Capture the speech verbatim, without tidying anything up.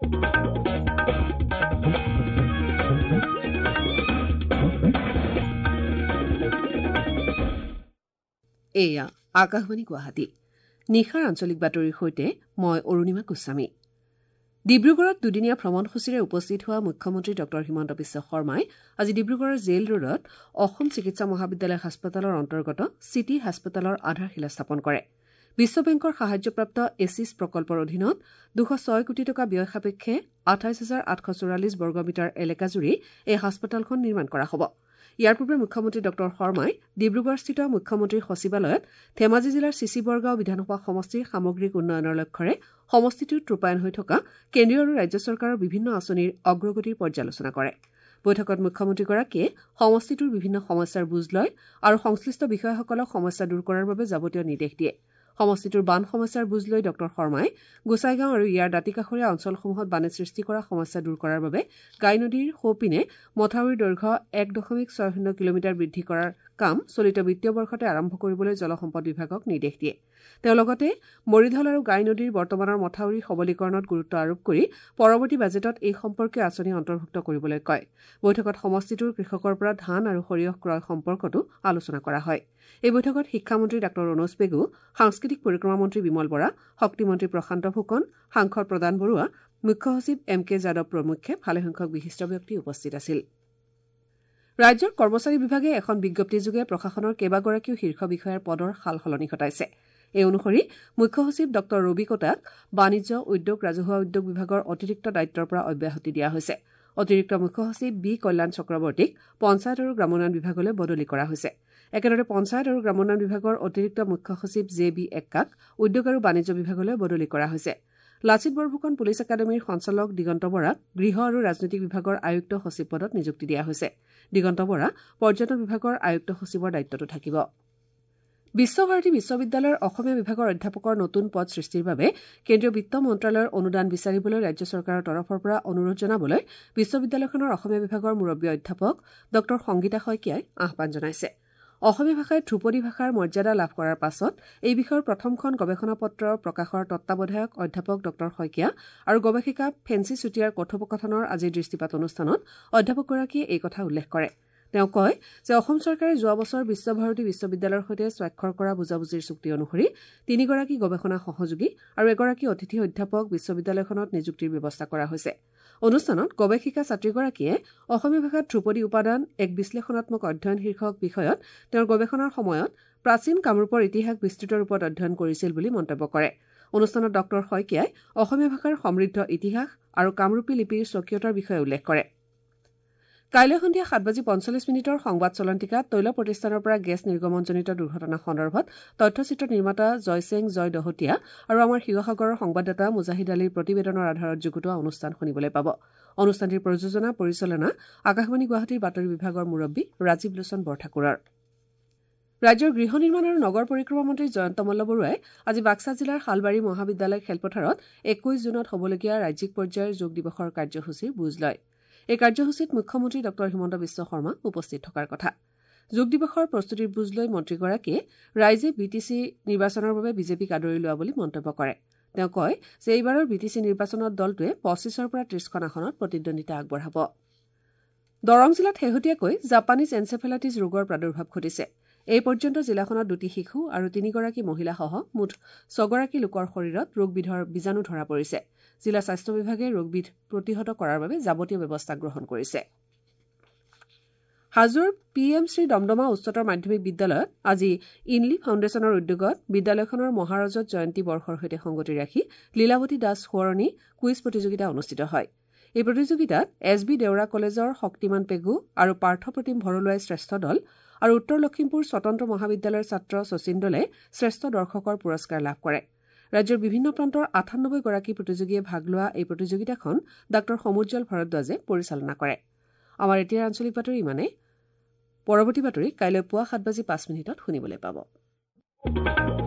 এয়া আকাশবাণী গুৱাহাটী নিশাৰ আঞ্চলিক বাতৰিৰ সৈতে মই অৰুণিমা গোস্বামী। ডিব্ৰুগড়ত দুদিনীয়া ভ্ৰমণসূচীৰে উপস্থিত হোৱা মুখ্যমন্ত্ৰী ডঃ হিমন্ত বিশ্ব শৰ্মাই আজি ডিব্ৰুগড়ৰ জেইল ৰোডত অসম চিকিৎসা মহাবিদ্যালয় হাস্পতালৰ অন্তৰ্গত চিটি হাস্পতালৰ আধাৰশিলা স্থাপন কৰে। বিশ্ব বেংকৰ সাহায্যপ্ৰাপ্ত এছিছ প্ৰকল্পৰ অধীনত দুশ ছয় কোটি টকা ব্যয় সাপেক্ষে আঠাইছ হাজাৰ আঠশ চৌৰাল্লিছ বৰ্গমিটাৰ এলেকাজুৰি এই হাস্পতালখন নিৰ্মাণ কৰা হ'ব। ইয়াৰ পূৰ্বে মুখ্যমন্ত্ৰী ডঃ শৰ্মাই ডিব্ৰুগড়স্থিত মুখ্যমন্ত্ৰীৰ সচিবালয়ত ধেমাজি জিলাৰ চিচি বৰগাঁও বিধানসভা সমষ্টিৰ সামগ্ৰিক উন্নয়নৰ লক্ষ্যৰে সমষ্টিটোত ৰূপায়ণ হৈ থকা কেন্দ্ৰীয় আৰু ৰাজ্য চৰকাৰৰ বিভিন্ন আঁচনিৰ অগ্ৰগতিৰ পৰ্যালোচনা কৰে। বৈঠকত মুখ্যমন্ত্ৰীগৰাকীয়ে সমষ্টিটোৰ বিভিন্ন সমস্যাৰ বুজ লয় আৰু সংশ্লিষ্ট বিষয়াসকলক সমস্যা দূৰ কৰাৰ বাবে যাৱতীয় নিৰ্দেশ দিয়ে। সমষ্টিটোৰ বান সমস্যাৰ বুজ লৈ ডঃ শৰ্মাই গোচাইগাঁও আৰু ইয়াৰ দাঁতিকাষৰীয়া অঞ্চলসমূহত বানে সৃষ্টি কৰা সমস্যা দূৰ কৰাৰ বাবে গাই নদীৰ সোঁপিনে মথাউৰিৰ দৈৰ্ঘ্য এক দশমিক ছয় শূন্য কিলোমিটাৰ বৃদ্ধি কৰাৰ কাম চলিত বিত্তীয় বৰ্ষতে আৰম্ভ কৰিবলৈ জলসম্পদ বিভাগক নিৰ্দেশ দিয়ে। তেওঁ লগতে মৰিধল আৰু গাই নদীৰ বৰ্তমানৰ মথাউৰি সবলীকৰণত গুৰুত্ব আৰোপ কৰি পৰৱৰ্তী বাজেটত এই সম্পৰ্কীয় আঁচনি অন্তৰ্ভুক্ত কৰিবলৈ কয়। বৈঠকত সমষ্টিটোৰ কৃষকৰ পৰা ধান আৰু সৰিয়হ ক্ৰয় সম্পৰ্কতো আলোচনা কৰা হয়। এই বৈঠকত শিক্ষামন্ত্ৰী ডাঃ ৰণোজ পেগু, সাংস্কৃতিক পৰিক্ৰমা মন্ত্ৰী বিমল বৰা, শক্তিমন্ত্ৰী প্ৰশান্ত ফুকন, সাংসদ প্ৰদান বৰুৱা, মুখ্য সচিব এম কে যাদৱ প্ৰমুখ্যে ভালেসংখ্যক বিশিষ্ট ব্যক্তি উপস্থিত আছিল। ৰাজ্যৰ কৰ্মচাৰী বিভাগে এখন বিজ্ঞপ্তিযোগে প্ৰশাসনৰ কেইবাগৰাকীও শীৰ্ষ বিষয়াৰ পদৰ সাল সলনি ঘটাইছে। এই অনুসৰি মুখ্য সচিব ডঃ ৰবি কোটাক বাণিজ্য উদ্যোগ ৰাজহুৱা উদ্যোগ বিভাগৰ অতিৰিক্ত দায়িত্বৰ পৰা অব্যাহতি দিয়া হৈছে। অতিৰিক্ত মুখ্য সচিব বি কল্যাণ চক্ৰৱৰ্তীক পঞ্চায়ত আৰু গ্ৰামোন্নয়ন বিভাগলৈ বদলি কৰা হৈছে। একেদৰে পঞ্চায়ত আৰু গ্ৰামোন্নয়ন বিভাগৰ অতিৰিক্ত মুখ্য সচিব জে বি এক্কাক উদ্যোগ আৰু বাণিজ্য বিভাগলৈ বদলি কৰা হৈছে। লাচিত বৰফুকন পুলিচ একাডেমীৰ সঞ্চালক দিগন্ত বৰাক গৃহ আৰু ৰাজনৈতিক বিভাগৰ আয়ুক্ত সচিব পদত নিযুক্তি দিয়া হৈছে। দিগন্ত বৰা পৰ্যটন বিভাগৰ আয়ুক্ত সচিবৰ দায়িত্বতো থাকিব। বিশ্বভাৰতী বিশ্ববিদ্যালয়ৰ অসমীয়া বিভাগৰ অধ্যাপকৰ নতুন পদ সৃষ্টিৰ বাবে কেন্দ্ৰীয় বিত্ত মন্ত্ৰালয়ৰ অনুদান বিচাৰিবলৈ ৰাজ্য চৰকাৰৰ তৰফৰ পৰা অনুৰোধ জনাবলৈ বিশ্ববিদ্যালয়খনৰ অসমীয়া বিভাগৰ মুৰব্বী অধ্যাপক ডঃ সংগীতা শইকীয়াই আহ্বান জনাইছে। অসমীয়া ভাষাই ধ্ৰুপদী ভাষাৰ মৰ্যাদা লাভ কৰাৰ পাছত এই বিষয়ৰ প্ৰথমখন গৱেষণা পত্ৰ প্ৰকাশৰ তত্বাৱধায়ক অধ্যাপক ডঃ শইকীয়া আৰু গৱেষিকা ফেঞ্চি চুতীয়াৰ কথোপকথনৰ আজিৰ দৃষ্টিপাত অনুষ্ঠানত অধ্যাপকগৰাকীয়ে এই কথা উল্লেখ কৰে। তেওঁ কয় যে অসম চৰকাৰে যোৱা বছৰ বিশ্বভাৰতী বিশ্ববিদ্যালয়ৰ সৈতে স্বাক্ষৰ কৰা বুজাবুজিৰ চুক্তি অনুসৰি তিনিগৰাকী গৱেষণা সহযোগী আৰু এগৰাকী অতিথি অধ্যাপক বিশ্ববিদ্যালয়খনত নিযুক্তিৰ ব্যৱস্থা কৰা হৈছে। অনুষ্ঠানত গৱেষিকা ছাত্ৰীগৰাকীয়ে অসমীয়া ভাষাত ধ্ৰুপদী উপাদান এক বিশ্লেষণাত্মক অধ্যয়ন শীৰ্ষক বিষয়ত তেওঁৰ গৱেষণাৰ সময়ত প্ৰাচীন কামৰূপৰ ইতিহাস বিস্তৃত ৰূপত অধ্যয়ন কৰিছিল বুলি মন্তব্য কৰে। অনুষ্ঠানত ডঃ শইকীয়াই অসমীয়া ভাষাৰ সমৃদ্ধ ইতিহাস আৰু কামৰূপী লিপিৰ স্বকীয়তাৰ বিষয়ে উল্লেখ কৰে। কাইলৈ সন্ধিয়া সাত বাজি পঞ্চল্লিছ মিনিটৰ সংবাদ চলন্তিকাত তৈল প্ৰতিষ্ঠানৰ পৰা গেছ নিৰ্গমনজনিত দুৰ্ঘটনা সন্দৰ্ভত তথ্যচিত্ৰ নিৰ্মাতা জয়সেং জয় দহোটীয়া আৰু আমাৰ শিৱসাগৰৰ সংবাদদাতা মুজাহিদ আলীৰ প্ৰতিবেদনৰ আধাৰত যুগুতোৱা অনুষ্ঠান শুনিবলৈ পাব। অনুষ্ঠানটিৰ প্ৰযোজনা পৰিচালনা আকাশবাণী গুৱাহাটীৰ বাতৰি বিভাগৰ মুৰব্বী ৰাজীৱ লোচন বৰঠাকুৰৰ। ৰাজ্যৰ গৃহ নিৰ্মাণ আৰু নগৰ পৰিক্ৰমা মন্ত্ৰী জয়ন্ত মল্লবৰুৱাই আজি বাক্সা জিলাৰ শালবাৰী মহাবিদ্যালয় খেলপথাৰত একৈশ জুনত হ'বলগীয়া ৰাজ্যিক পৰ্যায়ৰ যোগ দিৱসৰ কাৰ্যসূচীৰ বুজ লয়। এই কাৰ্যসূচীত মুখ্যমন্ত্ৰী ডঃ হিমন্ত বিশ্ব শৰ্মা উপস্থিত থকাৰ কথা। যোগ দিৱসৰ প্ৰস্তুতিৰ বুজ লৈ মন্ত্ৰীগৰাকীয়ে ৰাইজে বি টি চি নিৰ্বাচনৰ বাবে বিজেপিক আদৰি লোৱা বুলি মন্তব্য কৰে। তেওঁ কয় যে এইবাৰৰ বি টি চি নিৰ্বাচনত দলটোৱে পঁচিছৰ পৰা ত্ৰিছখন আসনত প্ৰতিদ্বন্দ্বিতা আগবঢ়াব। দৰং জিলাত শেহতীয়াকৈ জাপানীজ এনচেফেলাইটিছ ৰোগৰ প্ৰাদুৰ্ভাৱ ঘটিছে। এই পৰ্যন্ত জিলাখনত দুটি শিশু আৰু তিনিগৰাকী মহিলাসহ মুঠ ছগৰাকী লোকৰ শৰীৰত ৰোগবিধৰ বীজাণু ধৰা পৰিছে। জিলা স্বাস্থ্য বিভাগে ৰোগবিধ প্ৰতিহত কৰাৰ বাবে যাৱতীয় ব্যৱস্থা গ্ৰহণ কৰিছে। হাজোৰ পি এম শ্ৰী দমদমা উচ্চতৰ মাধ্যমিক বিদ্যালয়ত আজি ইনলি ফাউণ্ডেশ্যনৰ উদ্যোগত বিদ্যালয়খনৰ মহাৰজত জয়ন্তী বৰ্ষৰ সৈতে সংগতি ৰাখি লীলাৱতী দাস সোঁৱৰণী কুইজ প্ৰতিযোগিতা অনুষ্ঠিত হয়। এই প্ৰতিযোগিতাত এছ বি দেওৰা কলেজৰ শক্তিমান পেগু আৰু পাৰ্থপ্ৰতিম ভৰলুৱাই শ্ৰেষ্ঠ দল আৰু উত্তৰ লখিমপুৰ স্বতন্ত্ৰ মহাবিদ্যালয়ৰ ছাত্ৰ শচীন দলে শ্ৰেষ্ঠ দৰ্শকৰ পুৰস্কাৰ লাভ কৰে। ৰাজ্যৰ বিভিন্ন প্ৰান্তৰ আঠানব্বৈ গৰাকী প্ৰতিযোগীয়ে ভাগ লোৱা এই প্ৰতিযোগিতাখন ডাঃ সমুজ্জ্বল ভৰদ্বাজে পৰিচালনা কৰে। আমাৰ এতিয়াৰ আঞ্চলিক বাতৰি ইমানে। পৰৱৰ্তী বাতৰি কাইলৈ পুৱা সাত বাজি পাঁচ মিনিটত শুনিবলৈ পাব।